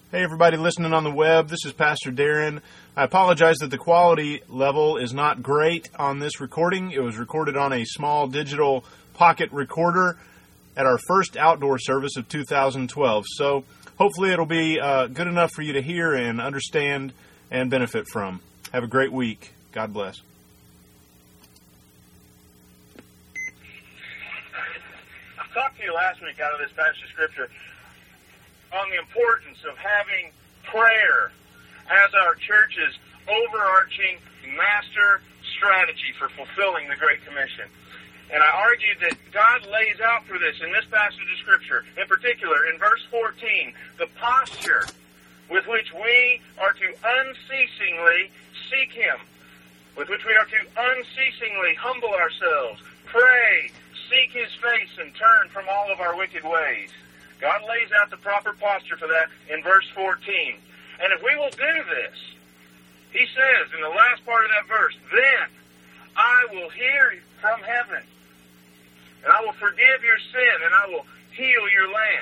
Hey everybody listening on the web, this is Pastor Darren. I apologize that the quality level is not great on this recording. It was recorded on a small digital pocket recorder at our first outdoor service of 2012. So hopefully it'll be good enough for you to hear and understand and benefit from. Have a great week. God bless. I talked to you last week out of this passage of Scripture on the importance of having prayer as our church's overarching master strategy for fulfilling the Great Commission. And I argued that God lays out for this in this passage of Scripture, in particular in verse 14, the posture with which we are to unceasingly seek Him, with which we are to unceasingly humble ourselves, pray, seek His face, and turn from all of our wicked ways. God lays out the proper posture for that in verse 14. And if we will do this, He says in the last part of that verse, then I will hear from heaven, and I will forgive your sin, and I will heal your land.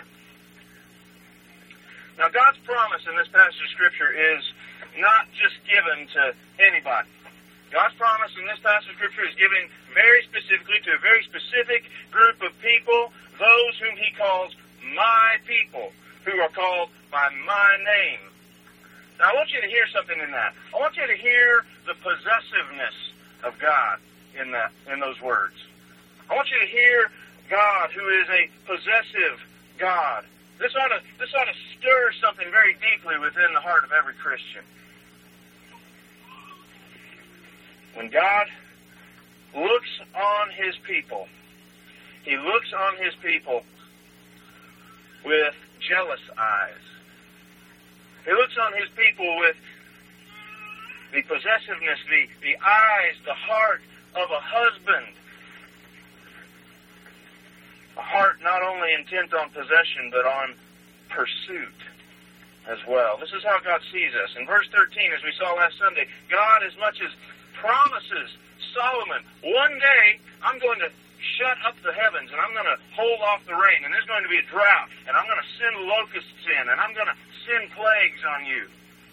Now, God's promise in this passage of Scripture is not just given to anybody. God's promise in this passage of Scripture is given very specifically to a very specific group of people, those whom He calls my people, who are called by my name. Now, I want you to hear something in that. I want you to hear the possessiveness of God in those words. I want you to hear God, who is a possessive God. This ought to stir something very deeply within the heart of every Christian. When God looks on His people, He looks on His people with jealous eyes. He looks on His people with the possessiveness, the eyes, the heart of a husband. A heart not only intent on possession, but on pursuit as well. This is how God sees us. In verse 13, as we saw last Sunday, God as much as promises Solomon, one day I'm going to shut up the heavens, and I'm going to hold off the rain, and there's going to be a drought, and I'm going to send locusts in, and I'm going to send plagues on you.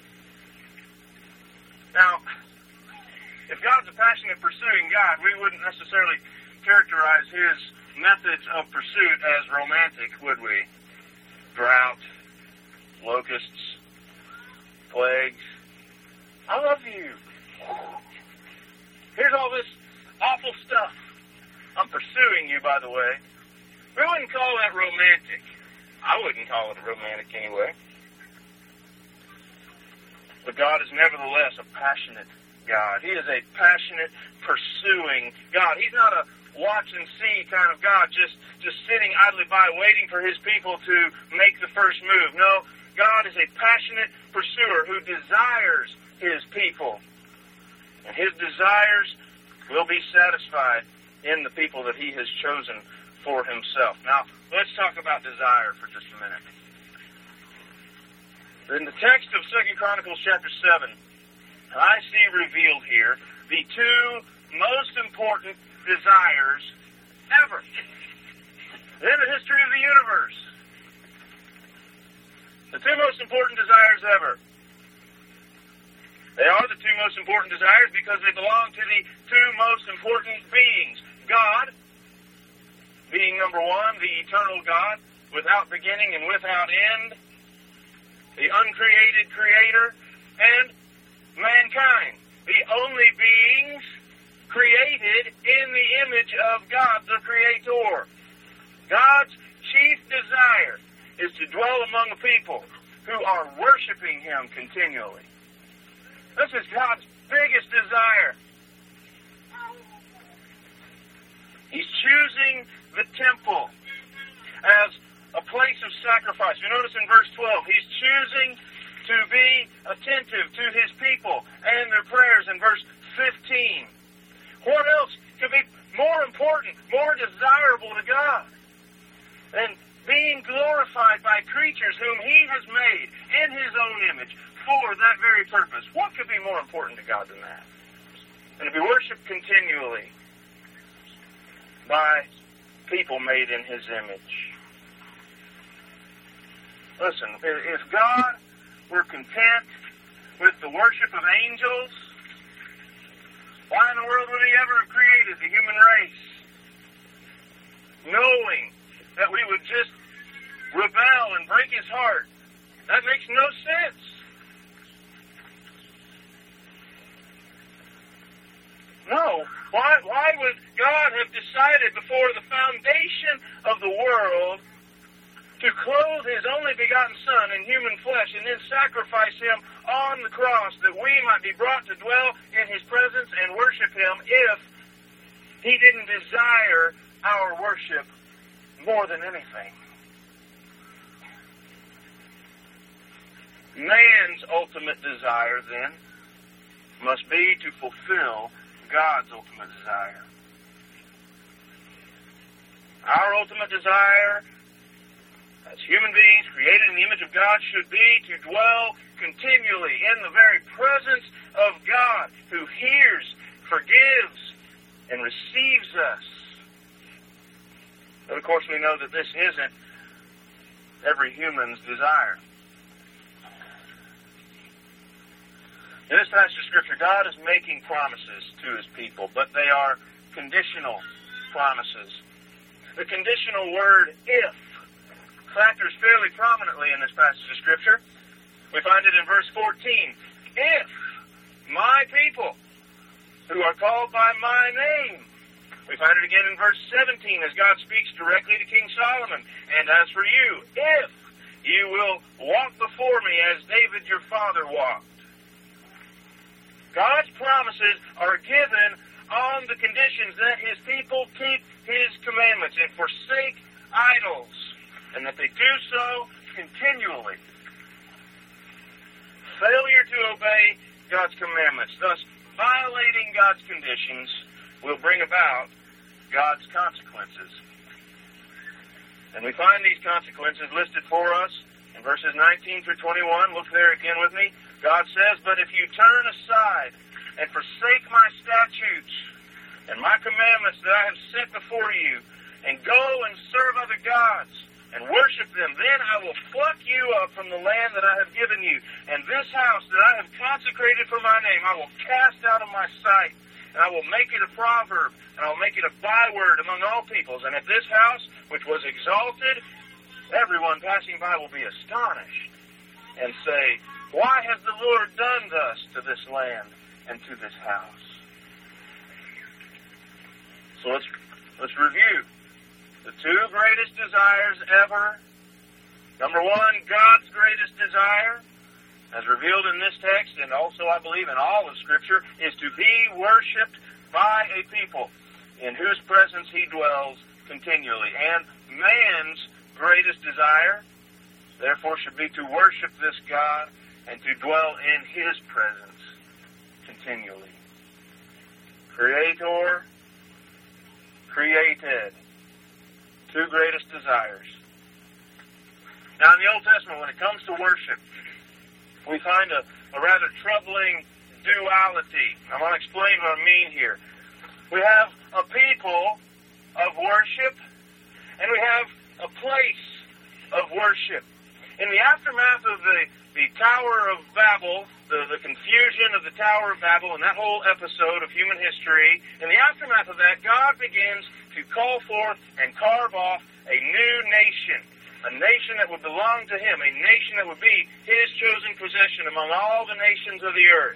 Now, if God's a passionate pursuing God, we wouldn't necessarily characterize His methods of pursuit as romantic, would we? Drought, locusts, plagues. I love you. Here's all this awful stuff. I'm pursuing you, by the way. We wouldn't call that romantic. I wouldn't call it romantic anyway. But God is nevertheless a passionate God. He is a passionate, pursuing God. He's not a watch and see kind of God, just sitting idly by waiting for His people to make the first move. No, God is a passionate pursuer who desires His people. And His desires will be satisfied in the people that He has chosen for Himself. Now, let's talk about desire for just a minute. In the text of 2 Chronicles chapter 7, I see revealed here the two most important desires ever in the history of the universe. The two most important desires ever. They are the two most important desires because they belong to the two most important beings. God, being number one, the eternal God, without beginning and without end, the uncreated Creator, and mankind, the only beings created in the image of God, the Creator. God's chief desire is to dwell among a people who are worshiping Him continually. This is God's biggest desire. He's choosing the temple as a place of sacrifice. You notice in verse 12, He's choosing to be attentive to His people and their prayers in verse 15. What else could be more important, more desirable to God than being glorified by creatures whom He has made in His own image for that very purpose? What could be more important to God than that? And to be worshipped continually by people made in His image. Listen, if God were content with the worship of angels, why in the world would he ever have created the human race? Knowing that we would just rebel and break his heart. That makes no sense. No. Why would God have decided before the foundation of the world to clothe his only begotten Son in human flesh and then sacrifice him on the cross that we might be brought to dwell in his presence and worship him if he didn't desire our worship more than anything? Man's ultimate desire, then, must be to fulfill God's ultimate desire. Our ultimate desire as human beings created in the image of God should be to dwell continually in the very presence of God, who hears, forgives, and receives us. But of course we know that this isn't every human's desire. In this passage of Scripture, God is making promises to his people, but they are conditional promises. The conditional word, if, factors fairly prominently in this passage of Scripture. We find it in verse 14. If my people, who are called by my name. We find it again in verse 17 as God speaks directly to King Solomon. And as for you, if you will walk before me as David your father walked. God's promises are given on the conditions that his people keep his commandments and forsake idols, and that they do so continually. Failure to obey God's commandments, thus violating God's conditions, will bring about God's consequences. And we find these consequences listed for us in verses 19 through 21. Look there again with me. God says, "But if you turn aside and forsake my statutes and my commandments that I have set before you, and go and serve other gods and worship them, then I will pluck you up from the land that I have given you. And this house that I have consecrated for my name, I will cast out of my sight, and I will make it a proverb, and I will make it a byword among all peoples. And at this house, which was exalted, everyone passing by will be astonished and say, why has the Lord done thus to this land and to this house?" So let's review the two greatest desires ever. Number one, God's greatest desire, as revealed in this text, and also I believe in all of Scripture, is to be worshipped by a people in whose presence he dwells continually. And man's greatest desire, therefore, should be to worship this God and to dwell in his presence continually. Creator, created. Two greatest desires. Now, in the Old Testament, when it comes to worship, we find a rather troubling duality. I want to explain what I mean here. We have a people of worship, and we have a place of worship. In the aftermath of the Tower of Babel, the confusion of the Tower of Babel and that whole episode of human history, in the aftermath of that, God begins to call forth and carve off a new nation, a nation that would belong to him, a nation that would be his chosen possession among all the nations of the earth.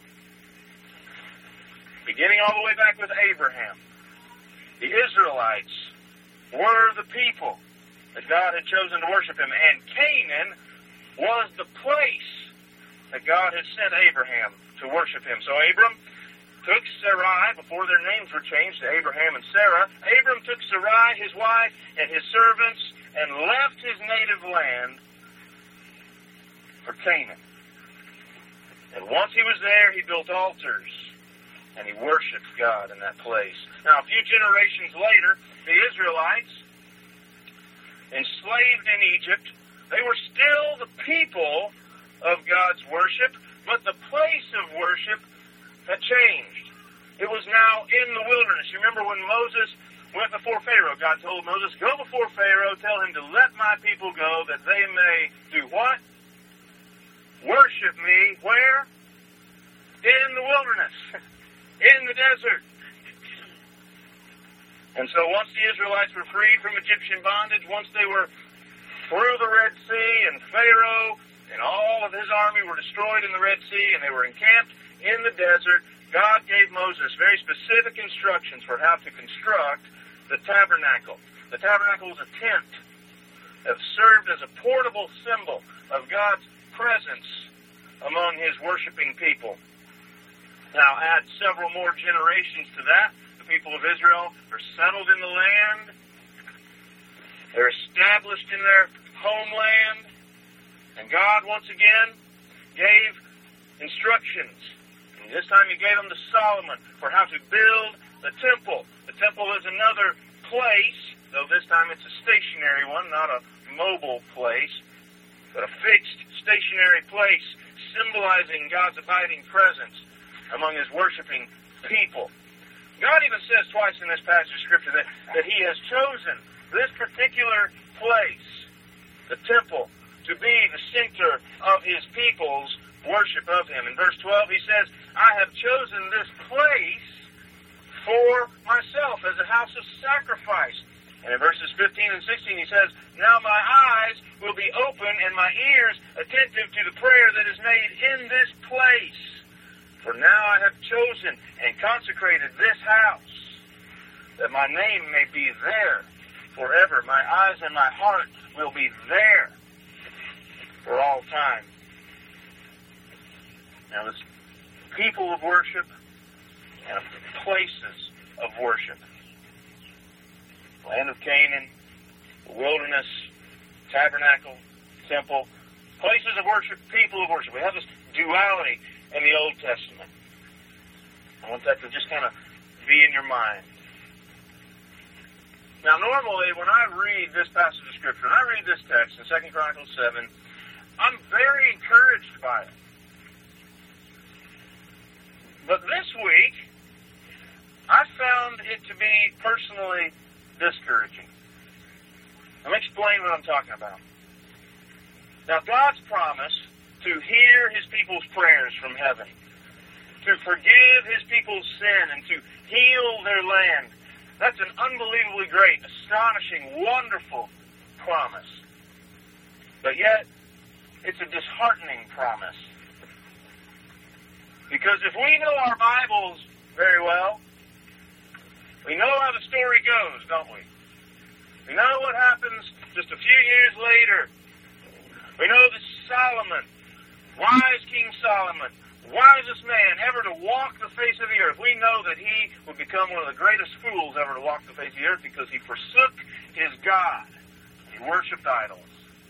Beginning all the way back with Abraham, the Israelites were the people that God had chosen to worship him, and Canaan was the place that God had sent Abraham to worship him. So Abram took Sarai, before their names were changed to Abraham and Sarah, Abram took Sarai, his wife, and his servants, and left his native land for Canaan. And once he was there, he built altars, and he worshipped God in that place. Now, a few generations later, the Israelites, enslaved in Egypt, they were still the people of God's worship, but the place of worship had changed. It was now in the wilderness. You remember when Moses went before Pharaoh, God told Moses, "Go before Pharaoh, tell him to let my people go, that they may do what? worship me, where? In the wilderness, in the desert. And so once the Israelites were freed from Egyptian bondage, once they were through the Red Sea, and Pharaoh and all of his army were destroyed in the Red Sea, and they were encamped in the desert, God gave Moses very specific instructions for how to construct the tabernacle. The tabernacle was a tent that served as a portable symbol of God's presence among his worshiping people. Now add several more generations to that. The people of Israel are settled in the land. They're established in their homeland. And God, once again, gave instructions. And this time he gave them to Solomon for how to build the temple. The temple is another place, though this time it's a stationary one, not a mobile place, but a fixed, stationary place symbolizing God's abiding presence among his worshiping people. God even says twice in this passage of Scripture that he has chosen this particular place, the temple, to be the center of his people's worship of him. In verse 12 he says, I have chosen this place for myself as a house of sacrifice. And in verses 15 and 16 he says, now my eyes will be open and my ears attentive to the prayer that is made in this place. For now I have chosen and consecrated this house, that my name may be there forever. My eyes and my heart will be there for all time. Now this people of worship and places of worship. Land of Canaan, the wilderness, tabernacle, temple, places of worship, people of worship. We have this duality in the Old Testament. I want that to just kind of be in your mind. Now, normally, when I read this passage of Scripture, and I read this text in 2 Chronicles 7, I'm very encouraged by it. But this week, I found it to be personally discouraging. Let me explain what I'm talking about. Now, God's promise to hear his people's prayers from heaven, to forgive his people's sin, and to heal their land, that's an unbelievably great, astonishing, wonderful promise. But yet, it's a disheartening promise. Because if we know our Bibles very well, we know how the story goes, don't we? We know what happens just a few years later. We know that Solomon, wise King Solomon, wisest man ever to walk the face of the earth, we know that he would become one of the greatest fools ever to walk the face of the earth because he forsook his God. He worshipped idols.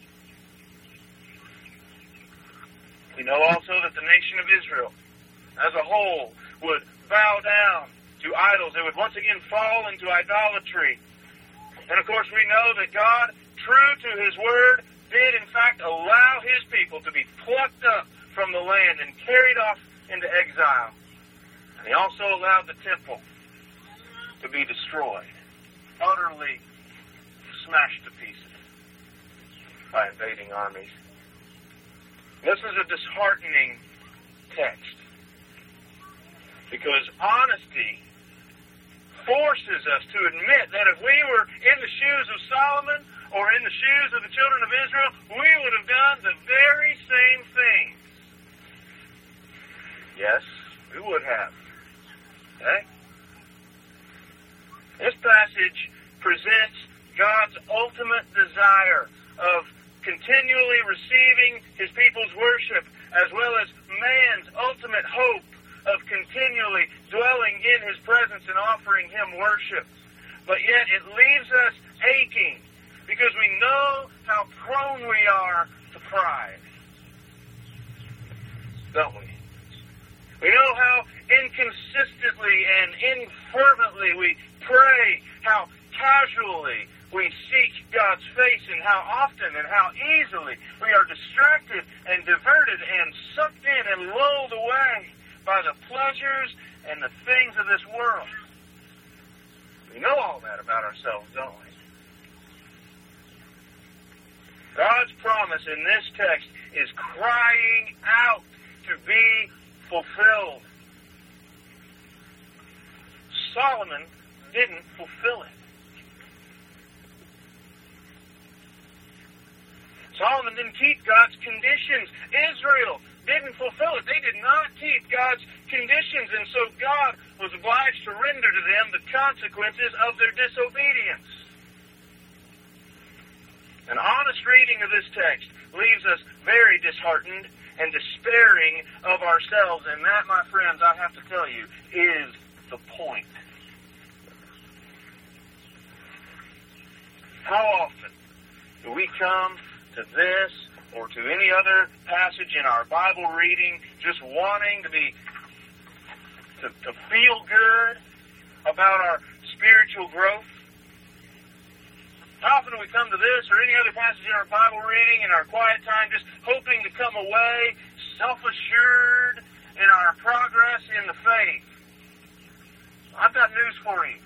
We know also that the nation of Israel, as a whole, would bow down to idols. They would once again fall into idolatry. And of course we know that God, true to his word, did in fact allow his people to be plucked up from the land and carried off into exile. And he also allowed the temple to be destroyed, utterly smashed to pieces by invading armies. This is a disheartening text because honesty forces us to admit that if we were in the shoes of Solomon or in the shoes of the children of Israel, we would have done the very same things. Yes, we would have. Okay? This passage presents God's ultimate desire of continually receiving his people's worship, as well as man's ultimate hope of continually dwelling in his presence and offering him worship. But yet it leaves us aching because we know how prone we are to pride. Don't we? We know how inconsistently and infervently we pray, how casually we seek God's face, and how often and how easily we are distracted and diverted and sucked in and lulled away by the pleasures and the things of this world. We know all that about ourselves, don't we? God's promise in this text is crying out to be fulfilled. Solomon didn't fulfill it. Solomon didn't keep God's conditions. Israel didn't fulfill it. They did not keep God's conditions, and so God was obliged to render to them the consequences of their disobedience. An honest reading of this text leaves us very disheartened and despairing of ourselves, and that, my friends, I have to tell you, is the point. How often do we come to this or to any other passage in our Bible reading just wanting to feel good about our spiritual growth? How often do we come to this or any other passage in our Bible reading in our quiet time just hoping to come away self-assured in our progress in the faith? I've got news for you.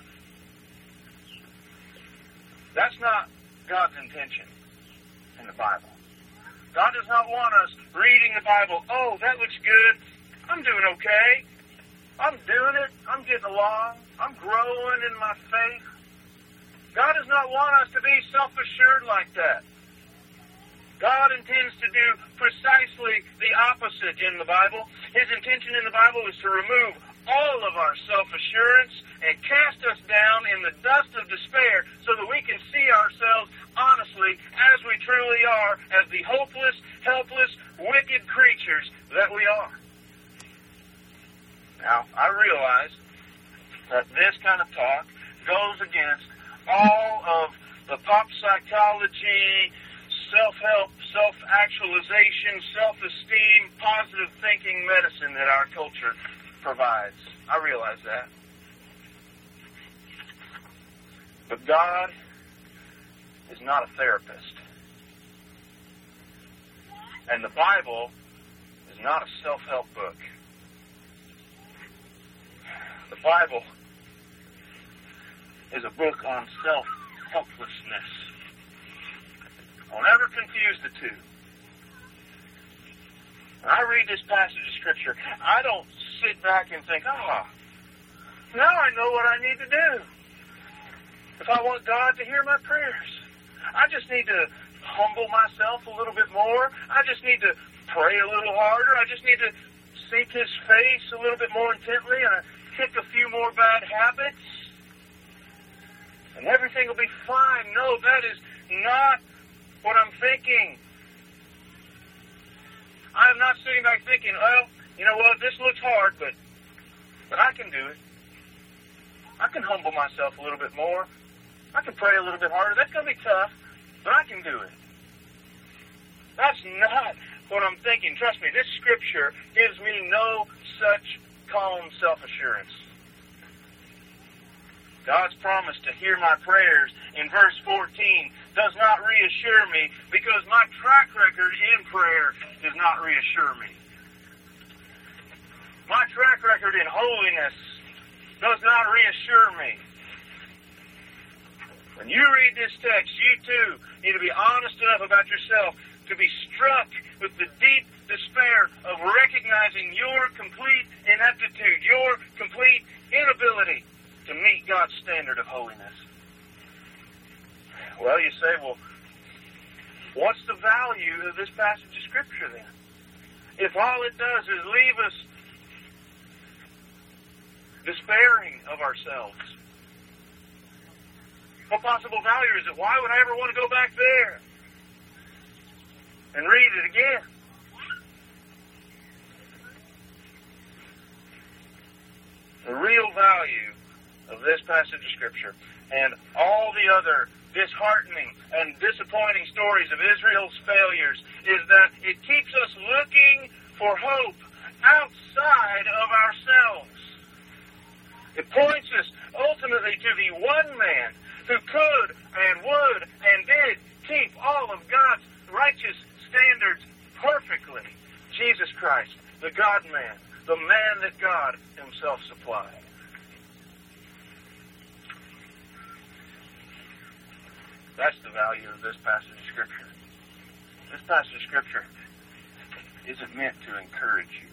That's not God's intention in the Bible. God does not want us reading the Bible, oh, that looks good, I'm doing okay, I'm doing it, I'm getting along, I'm growing in my faith. God does not want us to be self-assured like that. God intends to do precisely the opposite in the Bible. His intention in the Bible is to remove all of our self-assurance and cast us down in the dust of despair so that we can see ourselves honestly as we truly are, as the hopeless, helpless, wicked creatures that we are. Now, I realize that this kind of talk goes against all of the pop psychology, self-help, self-actualization, self-esteem, positive thinking medicine that our culture provides. I realize that. But God is not a therapist. And the Bible is not a self-help book. The Bible is a book on self-helplessness. I'll never confuse the two. When I read this passage of Scripture, I don't sit back and think, now I know what I need to do. If I want God to hear my prayers, I just need to humble myself a little bit more. I just need to pray a little harder. I just need to seek His face a little bit more intently and kick a few more bad habits. And everything will be fine. No, that is not what I'm thinking. I am not sitting back thinking, well, you know what, this looks hard, but I can do it. I can humble myself a little bit more. I can pray a little bit harder. That's going to be tough, but I can do it. That's not what I'm thinking. Trust me, this Scripture gives me no such calm self-assurance. God's promise to hear my prayers in verse 14 does not reassure me because my track record in prayer does not reassure me. My track record in holiness does not reassure me. When you read this text, you too need to be honest enough about yourself to be struck with the deep despair of recognizing your complete ineptitude, your complete inability to meet God's standard of holiness. Well, you say, well, what's the value of this passage of Scripture then? If all it does is leave us despairing of ourselves, what possible value is it? Why would I ever want to go back there and read it again? The real value of this passage of Scripture and all the other disheartening and disappointing stories of Israel's failures is that it keeps us looking for hope outside of ourselves. It points us ultimately to the one man who could and would and did keep all of God's righteous standards perfectly. Jesus Christ, the God-man, the man that God Himself supplied. That's the value of this passage of Scripture. This passage of Scripture is it meant to encourage you?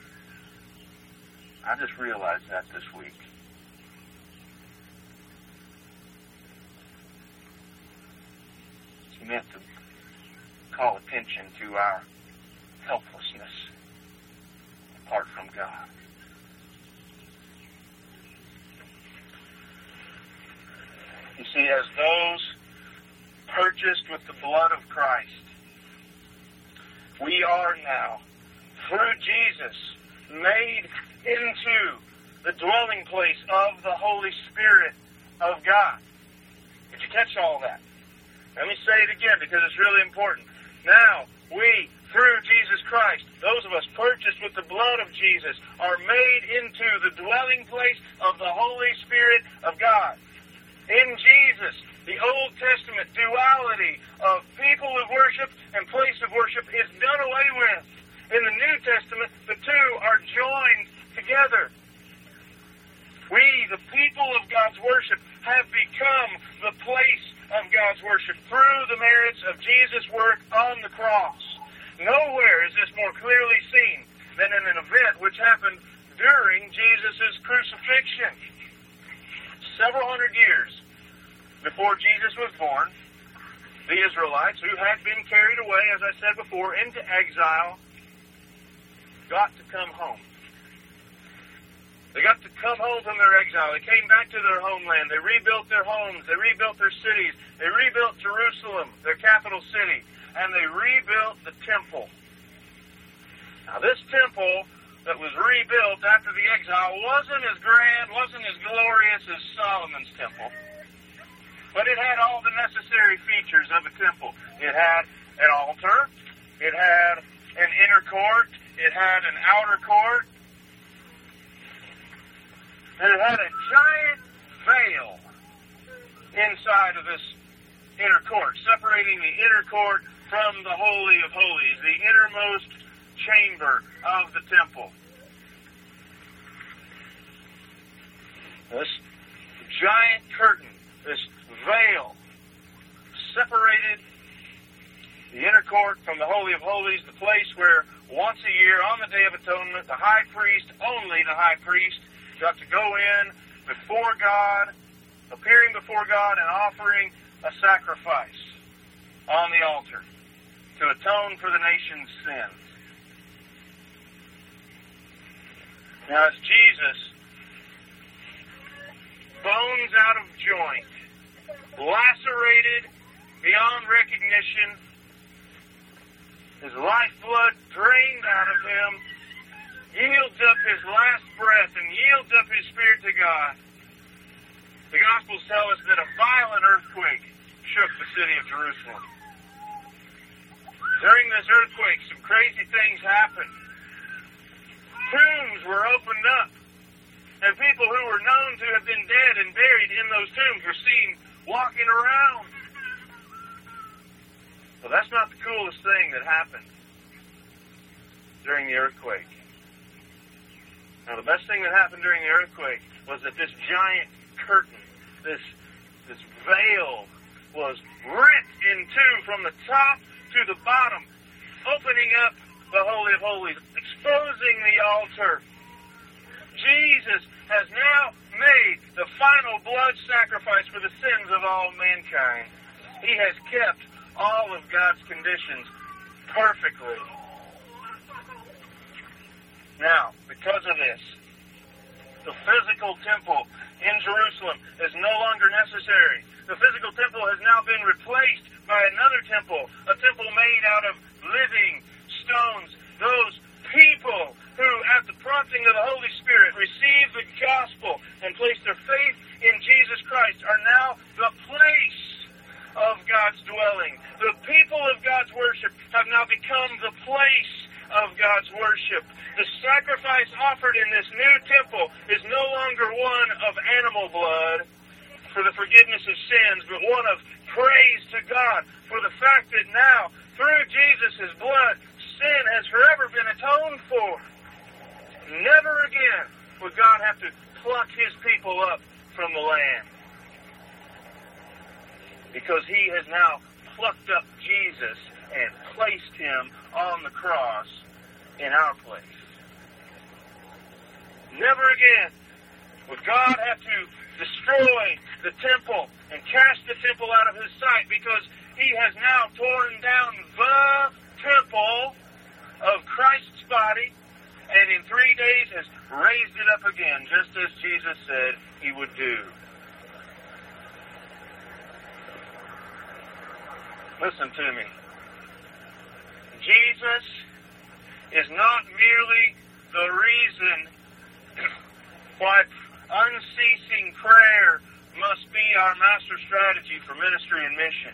I just realized that this week. It's meant to call attention to our helplessness apart from God. You see, as those purchased with the blood of Christ, we are now, through Jesus, made into the dwelling place of the Holy Spirit of God. Did you catch all that? Let me say it again because it's really important. Now, we, through Jesus Christ, those of us purchased with the blood of Jesus, are made into the dwelling place of the Holy Spirit of God. In Jesus, the Old Testament duality of people of worship and place of worship is done away with. In the New Testament, the two are joined together. We, the people of God's worship, have become the place of God's worship through the merits of Jesus' work on the cross. Nowhere is this more clearly seen than in an event which happened during Jesus' crucifixion. Several hundred years before Jesus was born, the Israelites, who had been carried away, as I said before, into exile, got to come home. They got to come home from their exile. They came back to their homeland. They rebuilt their homes. They rebuilt their cities. They rebuilt Jerusalem, their capital city. And they rebuilt the temple. Now, this temple that was rebuilt after the exile wasn't as grand, wasn't as glorious as Solomon's temple. But it had all the necessary features of a temple. It had an altar. It had an inner court. It had an outer court. And it had a giant veil inside of this inner court, separating the inner court from the Holy of Holies, the innermost chamber of the temple. This giant curtain, this veil, separated the inner court from the Holy of Holies, the place where once a year on the Day of Atonement, the high priest, only the high priest, got to go in before God, appearing before God and offering a sacrifice on the altar to atone for the nation's sins. Now, as Jesus, bones out of joint, lacerated beyond recognition, his lifeblood drained out of him, yields up his last breath and yields up his spirit to God. The Gospels tell us that a violent earthquake shook the city of Jerusalem. During this earthquake, some crazy things happened. Tombs were opened up, and people who were known to have been dead and buried in those tombs were seen walking around. Well, that's not the coolest thing that happened during the earthquake. Now, the best thing that happened during the earthquake was that this giant curtain, this veil, was rent in two from the top to the bottom, opening up the Holy of Holies, exposing the altar. Jesus has now made the final blood sacrifice for the sins of all mankind. He has kept all of God's conditions perfectly. Now, because of this, the physical temple in Jerusalem is no longer necessary. The physical temple has now been replaced by another temple, a temple made out of living stones. Those people who, at the prompting of the Holy Spirit, receive the gospel and place their faith in Jesus Christ are now the place of God's dwelling. The people of God's worship have now become the place of God's worship. The sacrifice offered in this new temple is no longer one of animal blood for the forgiveness of sins, but one of praise to God for the fact that now, through Jesus' blood, sin has forever been atoned for. Never again will God have to pluck his people up from the land, because he has now plucked up Jesus and placed him on the cross in our place. Never again would God have to destroy the temple and cast the temple out of his sight, because he has now torn down the temple of Christ's body, and in 3 days has raised it up again, just as Jesus said he would do. Listen to me. Jesus is not merely the reason why unceasing prayer must be our master strategy for ministry and mission.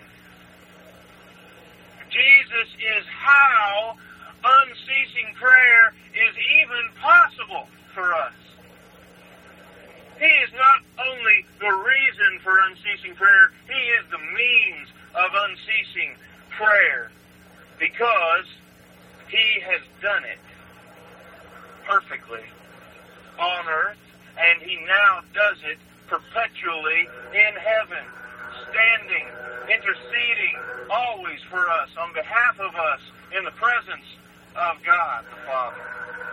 Jesus is how unceasing prayer is even possible for us. He is not only the reason for unceasing prayer, he is the means of unceasing prayer, because he has done it perfectly on earth, and he now does it perpetually in heaven, standing, interceding always for us, on behalf of us, in the presence of God the Father.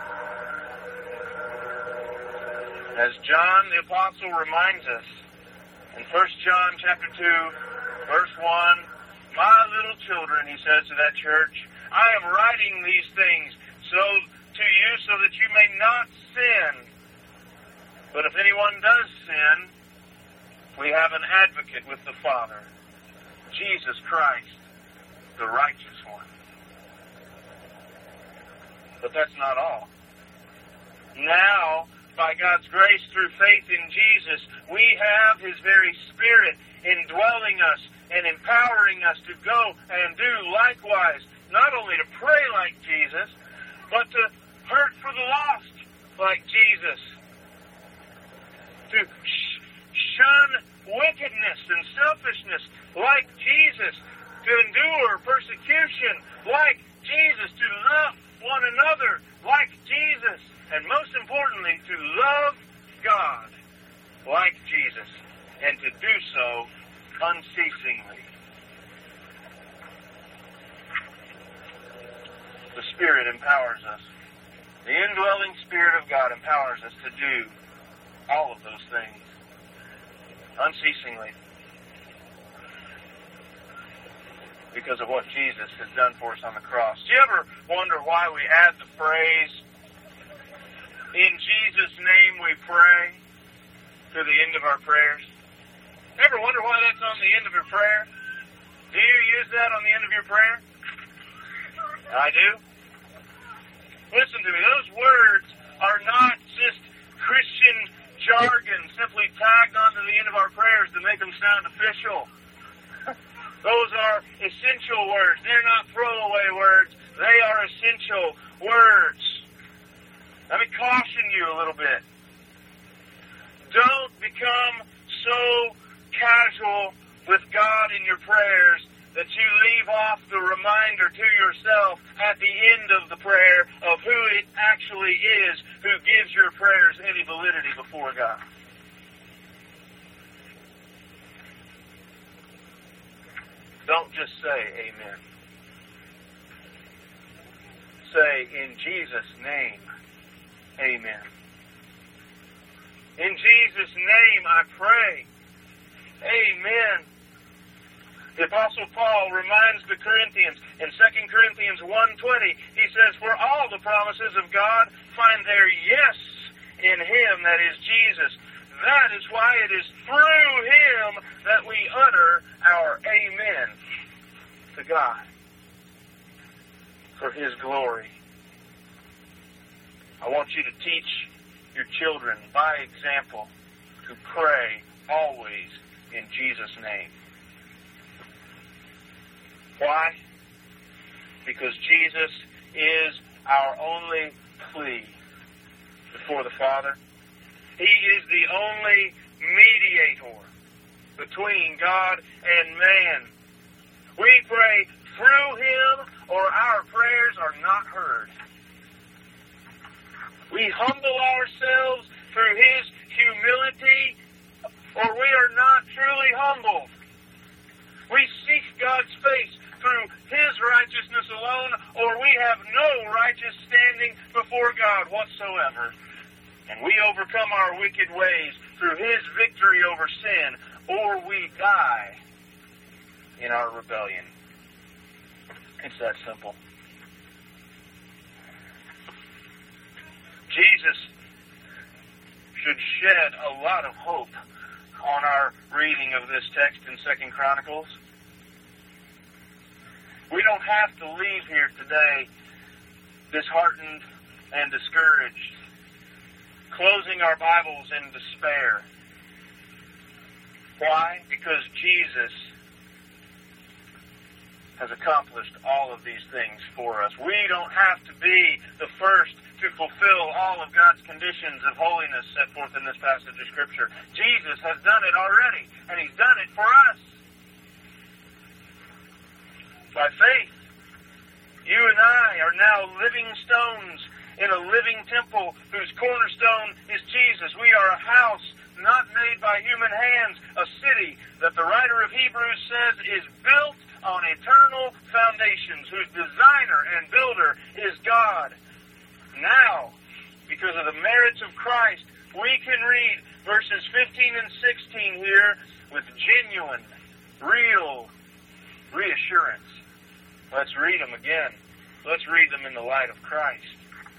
As John the Apostle reminds us in 1 John chapter 2, verse 1, "My little children," he says to that church, "I am writing these things to you so that you may not sin. But if anyone does sin, we have an advocate with the Father, Jesus Christ, the righteous one." But that's not all. Now, by God's grace through faith in Jesus, we have his very Spirit indwelling us and empowering us to go and do likewise, not only to pray like Jesus, but to hurt for the lost like Jesus, to shun wickedness and selfishness like Jesus, to endure persecution like Jesus, to love one another like Jesus, and most importantly, to love God like Jesus, and to do so unceasingly. The Spirit empowers us. The indwelling Spirit of God empowers us to do all of those things unceasingly, because of what Jesus has done for us on the cross. Do you ever wonder why we add the phrase, "In Jesus' name we pray," to the end of our prayers? Ever wonder why that's on the end of your prayer? Do you use that on the end of your prayer? I do. Listen to me, those words are not just Christian jargon simply tagged onto the end of our prayers to make them sound official. Those are essential words. They're not throwaway words. They are essential words. Let me caution you a little bit. Don't become so casual with God in your prayers that you leave off the reminder to yourself at the end of the prayer of who it actually is who gives your prayers any validity before God. Don't just say amen. Say, "In Jesus' name, amen. In Jesus' name I pray, amen." The Apostle Paul reminds the Corinthians in 2 Corinthians 1:20, he says, "For all the promises of God find their yes in him," that is Jesus. That is why it is through him that we utter our amen to God for his glory. I want you to teach your children by example to pray always in Jesus' name. Why? Because Jesus is our only plea before the Father. He is the only mediator between God and man. We pray through him, or our prayers are not heard. We humble ourselves through his humility, or we are not truly humbled. We seek God's face through his righteousness alone, or we have no righteous standing before God whatsoever, and we overcome our wicked ways through His victory over sin, or we die in our rebellion. It's that simple. Jesus should shed a lot of hope on our reading of this text in 2 Chronicles. We don't have to leave here today disheartened and discouraged, closing our Bibles in despair. Why? Because Jesus has accomplished all of these things for us. We don't have to be the first to fulfill all of God's conditions of holiness set forth in this passage of Scripture. Jesus has done it already, and He's done it for us. By faith, you and I are now living stones in a living temple whose cornerstone is Jesus. We are a house not made by human hands, a city that the writer of Hebrews says is built on eternal foundations, whose designer and builder is God. Now, because of the merits of Christ, we can read verses 15 and 16 here with genuine, real reassurance. Let's read them again. Let's read them in the light of Christ.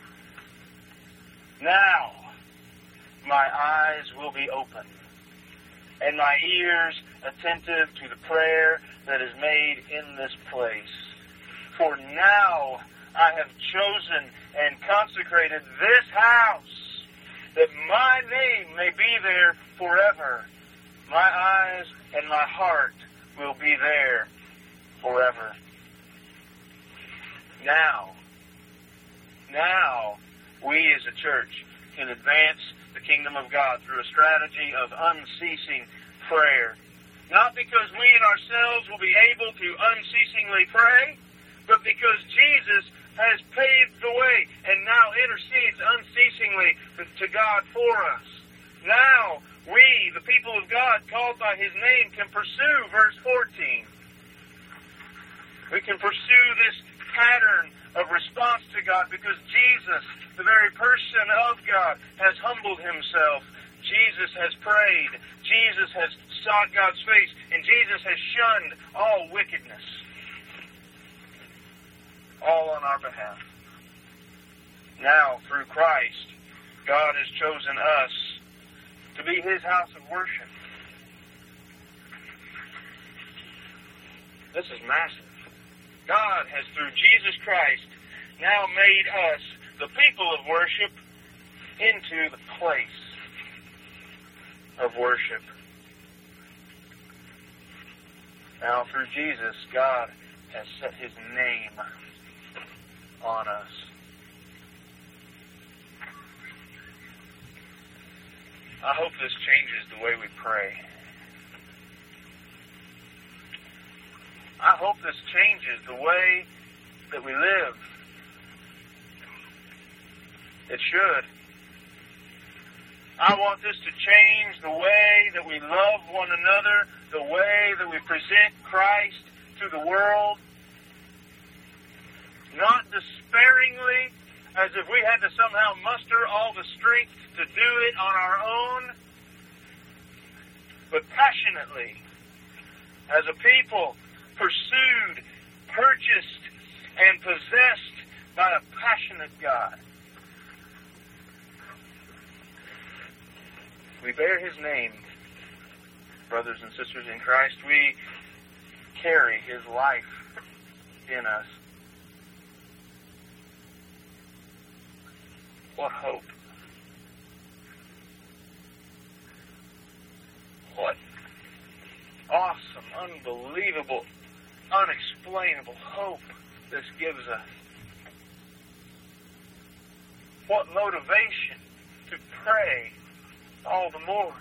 Now, my eyes will be open, and my ears attentive to the prayer that is made in this place. For now I have chosen and consecrated this house, that my name may be there forever. My eyes and my heart will be there forever. Now, we as a church can advance the kingdom of God through a strategy of unceasing prayer. Not because we in ourselves will be able to unceasingly pray, but because Jesus has paved the way and now intercedes unceasingly to God for us. Now, we, the people of God, called by His name, can pursue verse 14. We can pursue this pattern of response to God because Jesus, the very person of God, has humbled Himself. Jesus has prayed. Jesus has sought God's face. And Jesus has shunned all wickedness. All on our behalf. Now, through Christ, God has chosen us to be His house of worship. This is massive. God has, through Jesus Christ, now made us, the people of worship, into the place of worship. Now, through Jesus, God has set His name on us. I hope this changes the way we pray. I hope this changes the way that we live. It should. I want this to change the way that we love one another, the way that we present Christ to the world. Not despairingly, as if we had to somehow muster all the strength to do it on our own, but passionately, as a people pursued, purchased, and possessed by a passionate God. We bear His name, brothers and sisters in Christ. We carry His life in us. What hope. What awesome, unbelievable, unexplainable hope this gives us. What motivation to pray all the more.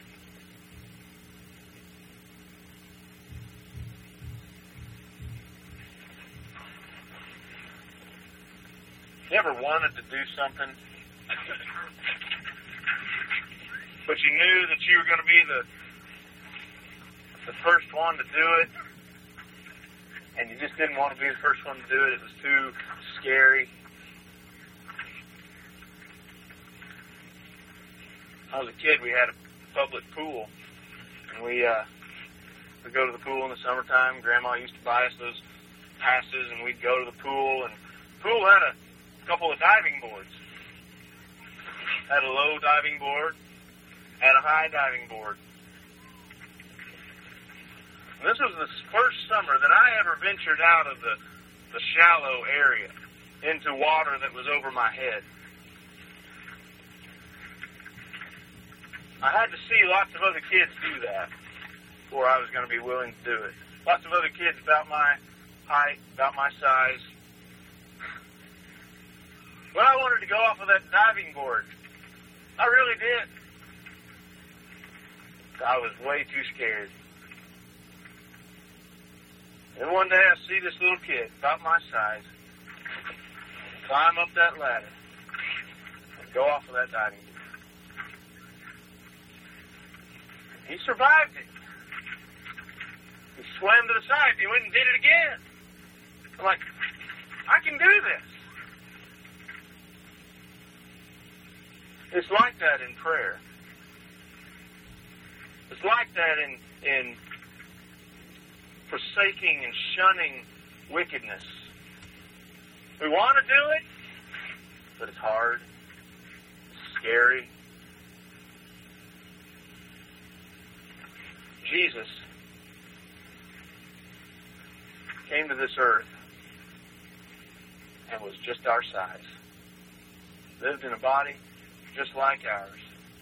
You ever wanted to do something, but you knew that you were going to be the first one to do it, and you just didn't want to be the first one to do it? It was too scary. I was a kid, we had a public pool, and we go to the pool in the summertime. Grandma used to buy us those passes, and we'd go to the pool, and the pool had a couple of diving boards. Had a low diving board, had a high diving board. And this was the first summer that I ever ventured out of the shallow area into water that was over my head. I had to see lots of other kids do that before I was going to be willing to do it. Lots of other kids about my height, about my size. But I wanted to go off of that diving board. I really did. I was way too scared. And one day I see this little kid, about my size, climb up that ladder and go off of that diving board. He survived it. He swam to the side. He went and did it again. I'm like, I can do this. It's like that in prayer. It's like that in forsaking and shunning wickedness. We want to do it, but it's hard. It's scary. Jesus came to this earth and was just our size. Lived in a body just like ours.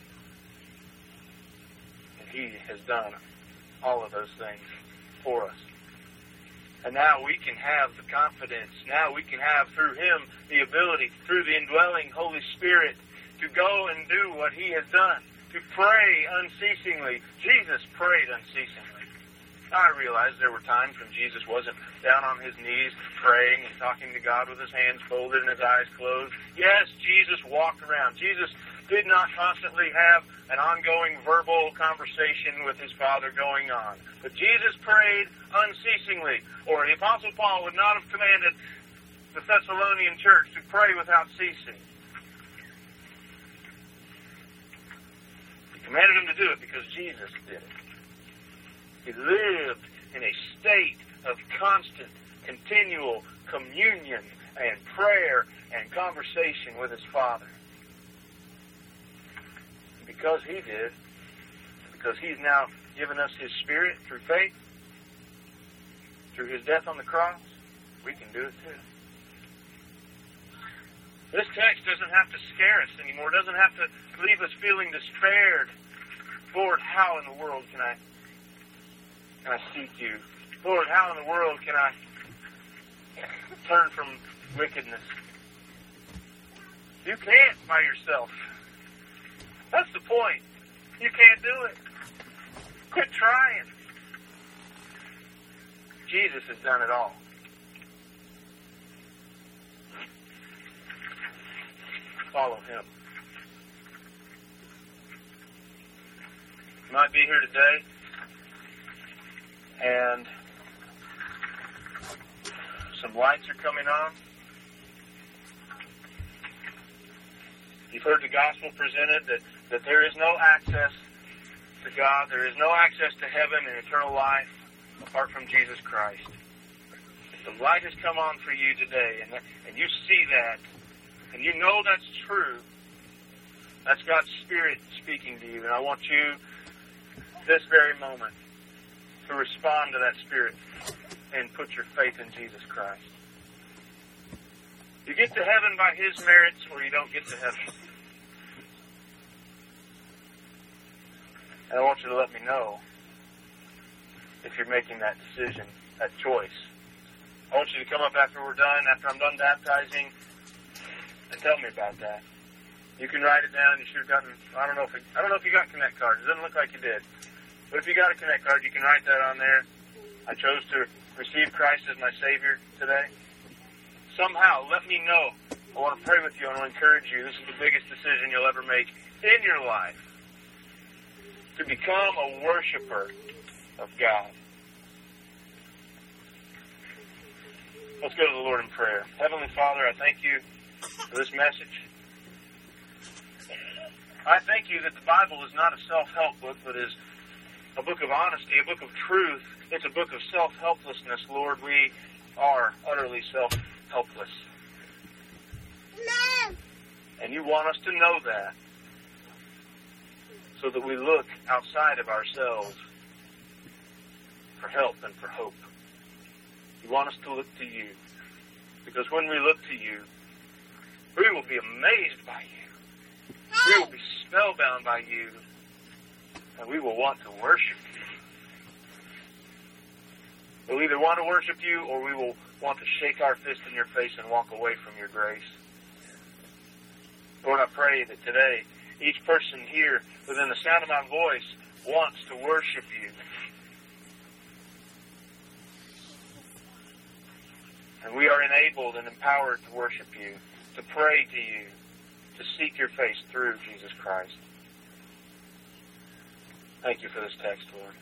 And He has done all of those things for us. And now we can have the confidence. Now we can have, through Him, the ability, through the indwelling Holy Spirit, to go and do what He has done. To pray unceasingly. Jesus prayed unceasingly. I realized there were times when Jesus wasn't down on His knees praying and talking to God with His hands folded and His eyes closed. Yes, Jesus walked around. Jesus did not constantly have an ongoing verbal conversation with His Father going on. But Jesus prayed unceasingly. Or the Apostle Paul would not have commanded the Thessalonian church to pray without ceasing. Commanded him to do it because Jesus did it. He lived in a state of constant, continual communion and prayer and conversation with His Father. And because He did, because He's now given us His Spirit through faith, through His death on the cross, we can do it too. This text doesn't have to scare us anymore. It doesn't have to leave us feeling despaired. Lord, how in the world can I seek You? Lord, how in the world can I turn from wickedness? You can't by yourself. That's the point. You can't do it. Quit trying. Jesus has done it all. Follow Him. You might be here today and some lights are coming on. You've heard the gospel presented that there is no access to God, there is no access to heaven and eternal life apart from Jesus Christ. If the light has come on for you today and you see that and you know that's true, that's God's Spirit speaking to you. And I want you this very moment to respond to that Spirit and put your faith in Jesus Christ. You get to heaven by His merits or you don't get to heaven. And I want you to let me know if you're making that decision, that choice. I want you to come up after we're done, after I'm done baptizing, and tell me about that. You can write it down. You should have gotten, I don't know if you got Connect cards. It doesn't look like you did. But if you got a Connect card, you can write that on there. I chose to receive Christ as my Savior today. Somehow, let me know. I want to pray with you. I want to encourage you. This is the biggest decision you'll ever make in your life. To become a worshiper of God. Let's go to the Lord in prayer. Heavenly Father, I thank You for this message. I thank you that the Bible is not a self-help book, but is a book of honesty, a book of truth. It's a book of self-helplessness, Lord. We are utterly self-helpless. No. And you want us to know that so that we look outside of ourselves for help and for hope. You want us to look to you. Because when we look to you, we will be amazed by you. We will be spellbound by you. And we will want to worship you. We'll either want to worship you or we will want to shake our fist in your face and walk away from your grace. Lord, I pray that today each person here within the sound of my voice wants to worship you. And we are enabled and empowered to worship you, to pray to you, to seek your face through Jesus Christ. Thank you for this text, Lord.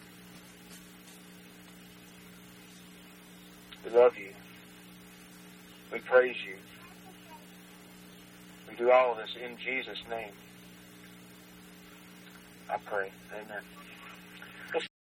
We love you. We praise you. We do all of this in Jesus' name. I pray. Amen.